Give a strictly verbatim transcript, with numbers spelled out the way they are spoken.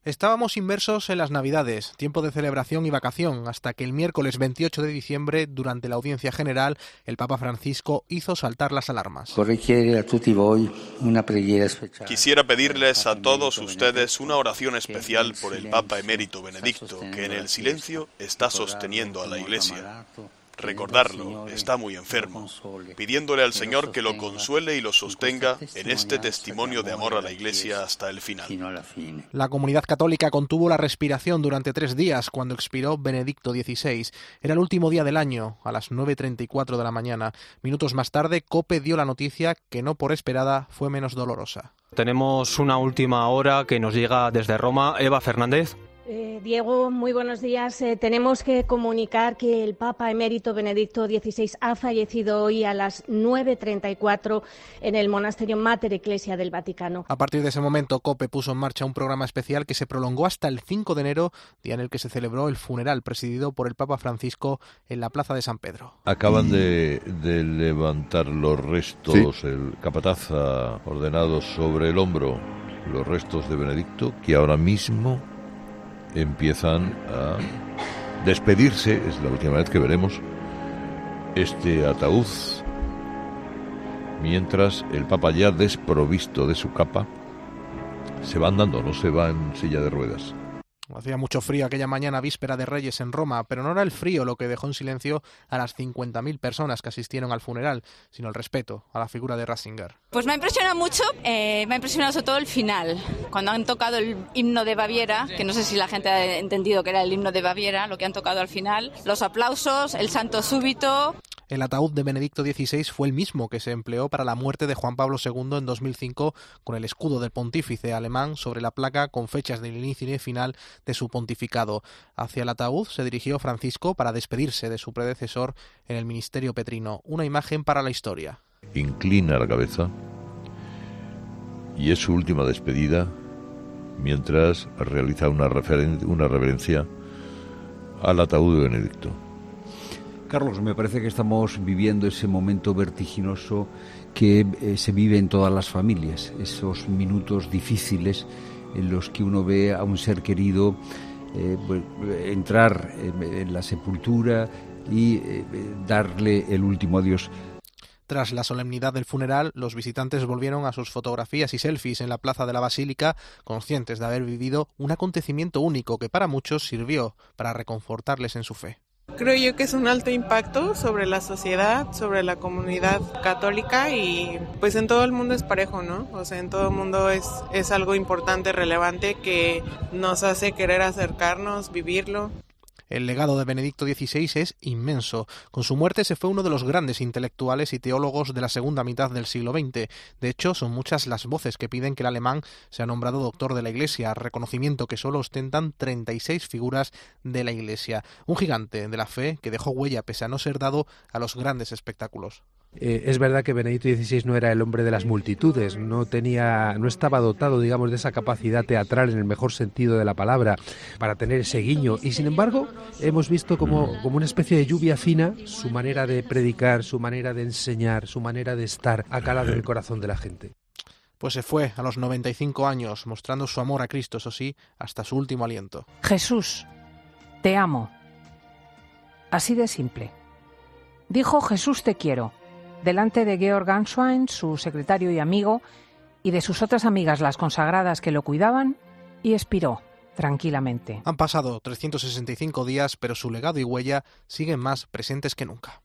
Estábamos inmersos en las Navidades, tiempo de celebración y vacación, hasta que el miércoles veintiocho de diciembre, durante la audiencia general, el Papa Francisco hizo saltar las alarmas. Quisiera pedirles a todos ustedes una oración especial por el Papa emérito Benedicto, que en el silencio está sosteniendo a la Iglesia. Recordarlo, está muy enfermo, pidiéndole al Señor que lo consuele y lo sostenga en este testimonio de amor a la Iglesia hasta el final. La comunidad católica contuvo la respiración durante tres días cuando expiró Benedicto dieciséis. Era el último día del año, a las nueve treinta y cuatro de la mañana. Minutos más tarde, COPE dio la noticia que no por esperada fue menos dolorosa. Tenemos una última hora que nos llega desde Roma. Eva Fernández. Eh, Diego, muy buenos días. Eh, tenemos que comunicar que el Papa emérito Benedicto dieciséis ha fallecido hoy a las nueve treinta y cuatro en el monasterio Mater Ecclesia del Vaticano. A partir de ese momento, COPE puso en marcha un programa especial que se prolongó hasta el cinco de enero, día en el que se celebró el funeral presidido por el Papa Francisco en la Plaza de San Pedro. Acaban de, de levantar los restos, sí. El capataz ha ordenado sobre el hombro los restos de Benedicto, que ahora mismo empiezan a despedirse. Es la última vez que veremos este ataúd, mientras el Papa, ya desprovisto de su capa, se va andando, no se va en silla de ruedas. Hacía mucho frío aquella mañana víspera de Reyes en Roma, pero no era el frío lo que dejó en silencio a las cincuenta mil personas que asistieron al funeral, sino el respeto a la figura de Ratzinger. Pues me ha impresionado mucho, eh, me ha impresionado sobre todo el final, cuando han tocado el himno de Baviera, que no sé si la gente ha entendido que era el himno de Baviera, lo que han tocado al final, los aplausos, el santo súbito. El ataúd de Benedicto dieciséis fue el mismo que se empleó para la muerte de Juan Pablo segundo en dos mil cinco, con el escudo del pontífice alemán sobre la placa con fechas del inicio y final de su pontificado. Hacia el ataúd se dirigió Francisco para despedirse de su predecesor en el ministerio petrino, una imagen para la historia. Inclina la cabeza y es su última despedida mientras realiza una, referen- una reverencia al ataúd de Benedicto. Carlos, me parece que estamos viviendo ese momento vertiginoso que eh, se vive en todas las familias, esos minutos difíciles en los que uno ve a un ser querido eh, entrar en, en la sepultura y eh, darle el último adiós. Tras la solemnidad del funeral, los visitantes volvieron a sus fotografías y selfies en la plaza de la Basílica, conscientes de haber vivido un acontecimiento único que para muchos sirvió para reconfortarles en su fe. Creo yo que es un alto impacto sobre la sociedad, sobre la comunidad católica y pues en todo el mundo es parejo, ¿no? O sea, en todo el mundo es, es algo importante, relevante, que nos hace querer acercarnos, vivirlo. El legado de Benedicto dieciséis es inmenso. Con su muerte se fue uno de los grandes intelectuales y teólogos de la segunda mitad del siglo veinte. De hecho, son muchas las voces que piden que el alemán sea nombrado doctor de la Iglesia, reconocimiento que solo ostentan treinta y seis figuras de la Iglesia. Un gigante de la fe que dejó huella pese a no ser dado a los grandes espectáculos. Eh, es verdad que Benedicto dieciséis no era el hombre de las multitudes, no tenía, no estaba dotado, digamos, de esa capacidad teatral en el mejor sentido de la palabra para tener ese guiño, y sin embargo hemos visto como, como una especie de lluvia fina su manera de predicar, su manera de enseñar, su manera de estar ha calado en el corazón de la gente. Pues se fue a los noventa y cinco años, mostrando su amor a Cristo, eso sí, hasta su último aliento. Jesús, te amo. Así de simple. Dijo Jesús te quiero, delante de Georg Ganswein, su secretario y amigo, y de sus otras amigas, las consagradas que lo cuidaban, y expiró tranquilamente. Han pasado trescientos sesenta y cinco días, pero su legado y huella siguen más presentes que nunca.